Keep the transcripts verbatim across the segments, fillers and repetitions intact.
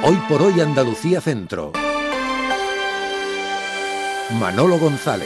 Hoy por hoy Andalucía Centro. Manolo González.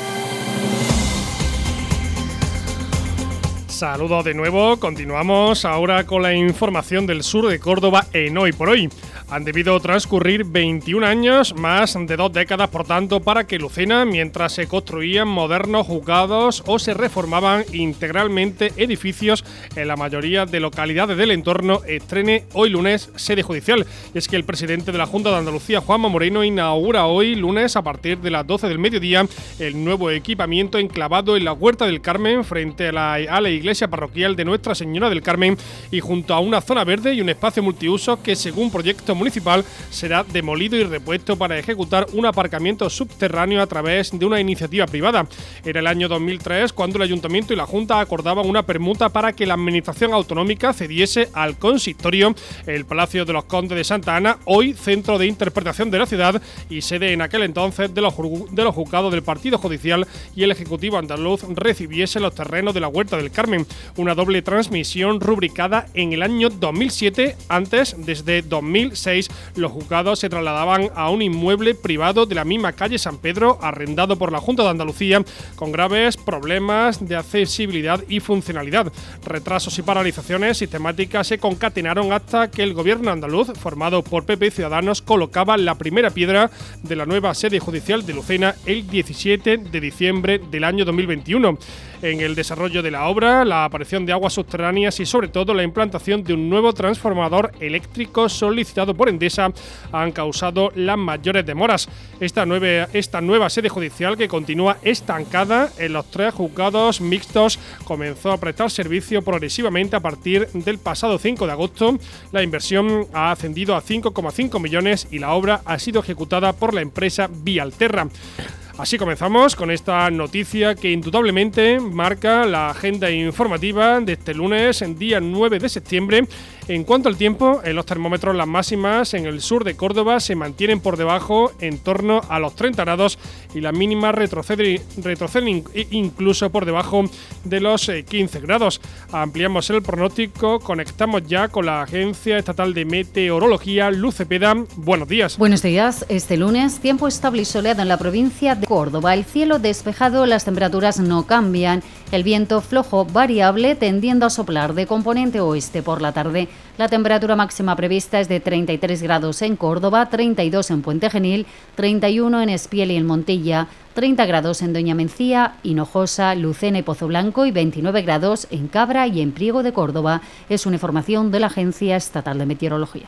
Saludos de nuevo, continuamos ahora con la información del sur de Córdoba en Hoy por Hoy. Han debido transcurrir veintiún años, más de dos décadas por tanto, para que Lucena, mientras se construían modernos juzgados o se reformaban integralmente edificios en la mayoría de localidades del entorno, estrene hoy lunes sede judicial. Y es que el presidente de la Junta de Andalucía, Juanma Moreno, inaugura hoy lunes a partir de las doce del mediodía el nuevo equipamiento enclavado en la Huerta del Carmen frente a la, a la iglesia parroquial de Nuestra Señora del Carmen y junto a una zona verde y un espacio multiuso que, según proyecto municipal, será demolido y repuesto para ejecutar un aparcamiento subterráneo a través de una iniciativa privada. Era el año dos mil tres cuando el Ayuntamiento y la Junta acordaban una permuta para que la Administración Autonómica cediese al Consistorio el Palacio de los Condes de Santa Ana, hoy centro de interpretación de la ciudad y sede en aquel entonces de los, de los juzgados del Partido Judicial, y el Ejecutivo andaluz recibiese los terrenos de la Huerta del Carmen. Una doble transmisión rubricada en el año dos mil siete. Antes, desde dos mil seis, los juzgados se trasladaban a un inmueble privado de la misma calle San Pedro, arrendado por la Junta de Andalucía, con graves problemas de accesibilidad y funcionalidad. Retrasos y paralizaciones sistemáticas se concatenaron hasta que el gobierno andaluz, formado por P P y Ciudadanos, colocaba la primera piedra de la nueva sede judicial de Lucena el diecisiete de diciembre del año dos mil veintiuno. En el desarrollo de la obra, la aparición de aguas subterráneas y sobre todo la implantación de un nuevo transformador eléctrico solicitado por Endesa han causado las mayores demoras. Esta nueva, esta nueva sede judicial, que continúa estancada en los tres juzgados mixtos, comenzó a prestar servicio progresivamente a partir del pasado cinco de agosto. La inversión ha ascendido a cinco coma cinco millones y la obra ha sido ejecutada por la empresa Vialterra. Así comenzamos con esta noticia que indudablemente marca la agenda informativa de este lunes, en día nueve de septiembre. En cuanto al tiempo, en los termómetros las máximas en el sur de Córdoba se mantienen por debajo, en torno a los treinta grados, y las mínimas retroceden, retroceden incluso por debajo de los quince grados. Ampliamos el pronóstico, conectamos ya con la Agencia Estatal de Meteorología, Luz Cepeda. Buenos días. Buenos días. Este lunes, tiempo estable y soleado en la provincia de Córdoba. El cielo despejado, las temperaturas no cambian. El viento flojo variable tendiendo a soplar de componente oeste por la tarde. La temperatura máxima prevista es de treinta y tres grados en Córdoba, treinta y dos en Puente Genil, treinta y uno en Espiel y en Montilla, treinta grados en Doña Mencía, Hinojosa, Lucena y Pozo Blanco y veintinueve grados en Cabra y en Priego de Córdoba. Es una información de la Agencia Estatal de Meteorología.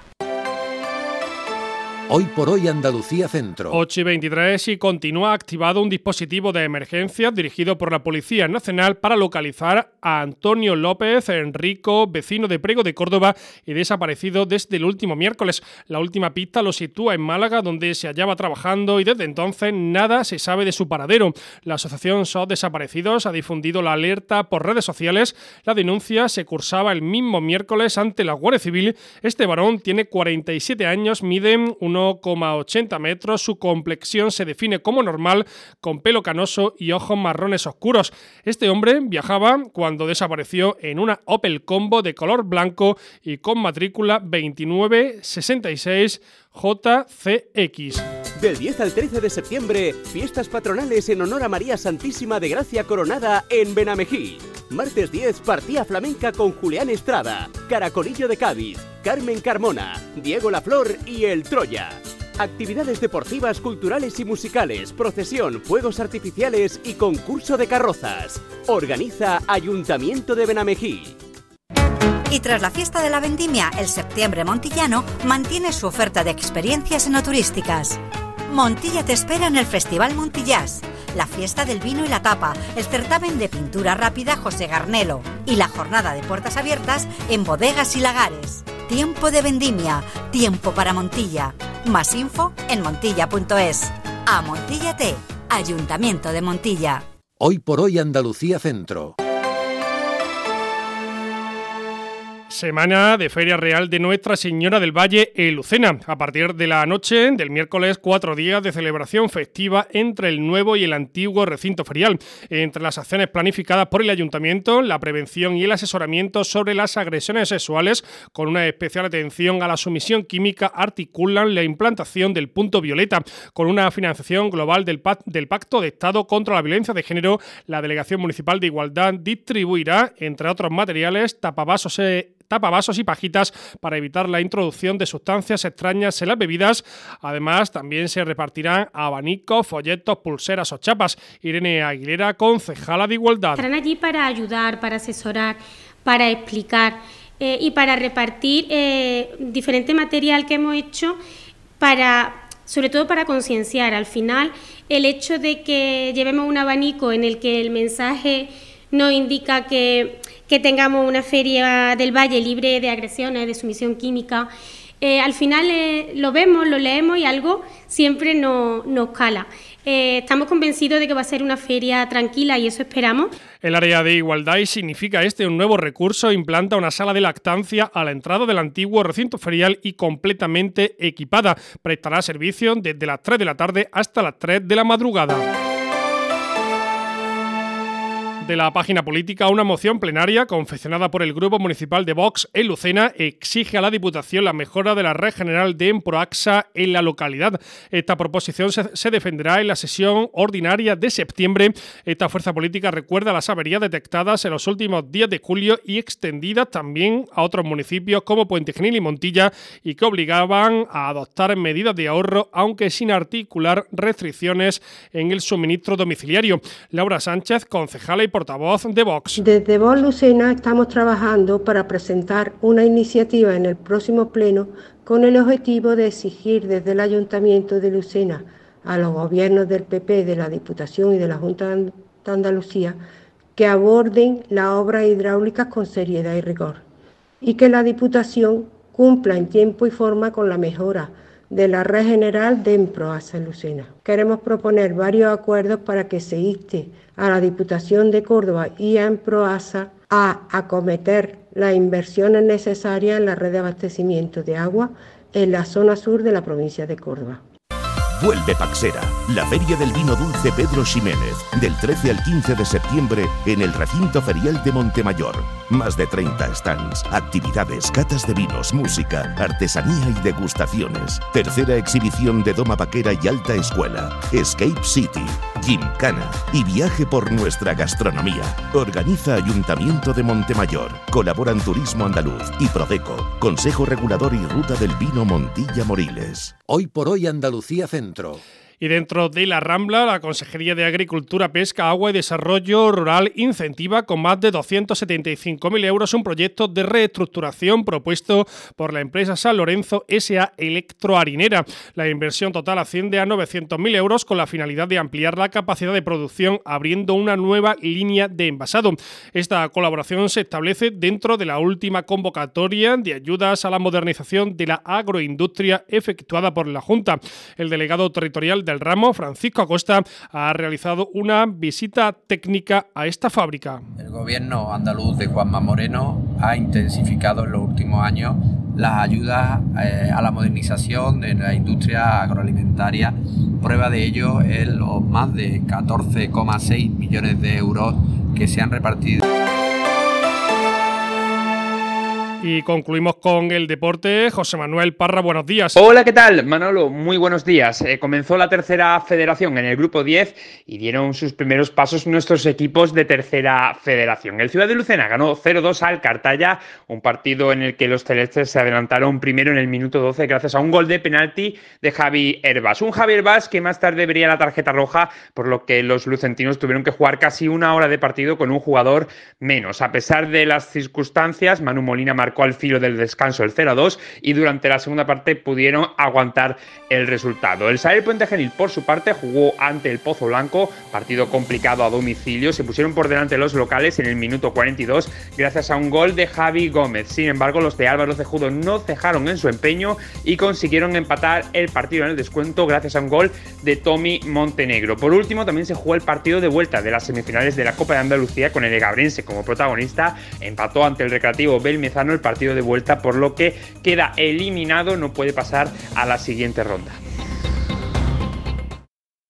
Hoy por hoy Andalucía Centro. ocho y veintitrés y continúa activado un dispositivo de emergencia dirigido por la Policía Nacional para localizar a Antonio López Enrico, vecino de Priego de Córdoba y desaparecido desde el último miércoles. La última pista lo sitúa en Málaga, donde se hallaba trabajando, y desde entonces nada se sabe de su paradero. La asociación S O S Desaparecidos ha difundido la alerta por redes sociales. La denuncia se cursaba el mismo miércoles ante la Guardia Civil. Este varón tiene cuarenta y siete años, mide uno coma ochenta metros, su complexión se define como normal, con pelo canoso y ojos marrones oscuros. Este hombre viajaba cuando desapareció en una Opel Combo de color blanco y con matrícula veintinueve sesenta y seis J C X. Del diez al trece de septiembre, fiestas patronales en honor a María Santísima de Gracia Coronada en Benamejí. Martes diez, partida flamenca con Julián Estrada, Caracolillo de Cádiz, Carmen Carmona, Diego Laflor y El Troya. Actividades deportivas, culturales y musicales, procesión, fuegos artificiales y concurso de carrozas. Organiza Ayuntamiento de Benamejí. Y tras la fiesta de la vendimia, el Septiembre Montillano mantiene su oferta de experiencias enoturísticas. Montilla te espera en el Festival Montillás, la fiesta del vino y la tapa, el certamen de pintura rápida José Garnelo y la jornada de puertas abiertas en bodegas y lagares. Tiempo de vendimia, tiempo para Montilla. Más info en montilla punto es. Amontíllate, Ayuntamiento de Montilla. Hoy por hoy Andalucía Centro. Semana de Feria Real de Nuestra Señora del Valle en Lucena. A partir de la noche del miércoles, cuatro días de celebración festiva entre el nuevo y el antiguo recinto ferial. Entre las acciones planificadas por el Ayuntamiento, la prevención y el asesoramiento sobre las agresiones sexuales, con una especial atención a la sumisión química, articulan la implantación del punto violeta. Con una financiación global del, del Pacto de Estado contra la Violencia de Género, la Delegación Municipal de Igualdad distribuirá, entre otros materiales, tapavasos e tapavasos y pajitas para evitar la introducción de sustancias extrañas en las bebidas. Además, también se repartirán abanicos, folletos, pulseras o chapas. Irene Aguilera, concejala de Igualdad. Estarán allí para ayudar, para asesorar, para explicar eh, y para repartir eh, diferente material que hemos hecho para, sobre todo para concienciar. Al final, el hecho de que llevemos un abanico en el que el mensaje nos indica que que tengamos una feria del Valle libre de agresiones, de sumisión química, eh, al final eh, lo vemos, lo leemos y algo siempre no, nos cala. Eh, estamos convencidos de que va a ser una feria tranquila y eso esperamos. El área de igualdad, y significa este un nuevo recurso, implanta una sala de lactancia a la entrada del antiguo recinto ferial y completamente equipada. Prestará servicio desde las tres de la tarde hasta las tres de la madrugada. De la página política, una moción plenaria confeccionada por el Grupo Municipal de Vox en Lucena exige a la Diputación la mejora de la red general de Emproaxa en la localidad. Esta proposición se, se defenderá en la sesión ordinaria de septiembre. Esta fuerza política recuerda las averías detectadas en los últimos días de julio y extendidas también a otros municipios como Puente Genil y Montilla, y que obligaban a adoptar medidas de ahorro, aunque sin articular restricciones en el suministro domiciliario. Laura Sánchez, concejala y portavoz de Vox. Desde Vox Lucena estamos trabajando para presentar una iniciativa en el próximo pleno con el objetivo de exigir desde el Ayuntamiento de Lucena a los gobiernos del P P, de la Diputación y de la Junta de Andalucía que aborden las obras hidráulicas con seriedad y rigor y que la Diputación cumpla en tiempo y forma con la mejora de la red general de Emproaxa en Lucena. Queremos proponer varios acuerdos para que se inste a la Diputación de Córdoba y a Emproaxa a acometer las inversiones necesarias en la red de abastecimiento de agua en la zona sur de la provincia de Córdoba. Vuelve Paxera, la Feria del Vino Dulce Pedro Ximénez, del trece al quince de septiembre en el Recinto Ferial de Montemayor. Más de treinta stands, actividades, catas de vinos, música, artesanía y degustaciones. Tercera exhibición de Doma Vaquera y Alta Escuela. Escape City, Gymkhana y viaje por nuestra gastronomía. Organiza Ayuntamiento de Montemayor. Colaboran Turismo Andaluz y Prodeco, Consejo Regulador y Ruta del Vino Montilla-Moriles. Hoy por hoy Andalucía Centro. Y dentro de la Rambla, la Consejería de Agricultura, Pesca, Agua y Desarrollo Rural incentiva con más de doscientos setenta y cinco mil euros un proyecto de reestructuración propuesto por la empresa San Lorenzo S A Electroharinera. La inversión total asciende a novecientos mil euros con la finalidad de ampliar la capacidad de producción abriendo una nueva línea de envasado. Esta colaboración se establece dentro de la última convocatoria de ayudas a la modernización de la agroindustria efectuada por la Junta. El delegado territorial del ramo, Francisco Acosta, ha realizado una visita técnica a esta fábrica. El gobierno andaluz de Juanma Moreno ha intensificado en los últimos años las ayudas eh, a la modernización de la industria agroalimentaria. Prueba de ello es los más de catorce coma seis millones de euros que se han repartido. Y concluimos con el deporte. José Manuel Parra, buenos días. Hola, ¿qué tal? Manolo, muy buenos días. Eh, comenzó la tercera federación en el grupo diez y dieron sus primeros pasos nuestros equipos de tercera federación. El Ciudad de Lucena ganó cero dos al Cartaya, un partido en el que los celestes se adelantaron primero en el minuto doce gracias a un gol de penalti de Javi Herbás. Un Javi Herbás que más tarde vería la tarjeta roja, por lo que los lucentinos tuvieron que jugar casi una hora de partido con un jugador menos. A pesar de las circunstancias, Manu Molina marcó al filo del descanso el cero a dos y durante la segunda parte pudieron aguantar el resultado. El Saler Puente Genil, por su parte, jugó ante el Pozo Blanco, partido complicado a domicilio. Se pusieron por delante los locales en el minuto cuarenta y dos gracias a un gol de Javi Gómez. Sin embargo, los de Álvaro Cejudo no cejaron en su empeño y consiguieron empatar el partido en el descuento gracias a un gol de Tommy Montenegro. Por último, también se jugó el partido de vuelta de las semifinales de la Copa de Andalucía con el Egabrense como protagonista. Empató ante el Recreativo Belmezano el partido de vuelta, por lo que queda eliminado, no puede pasar a la siguiente ronda.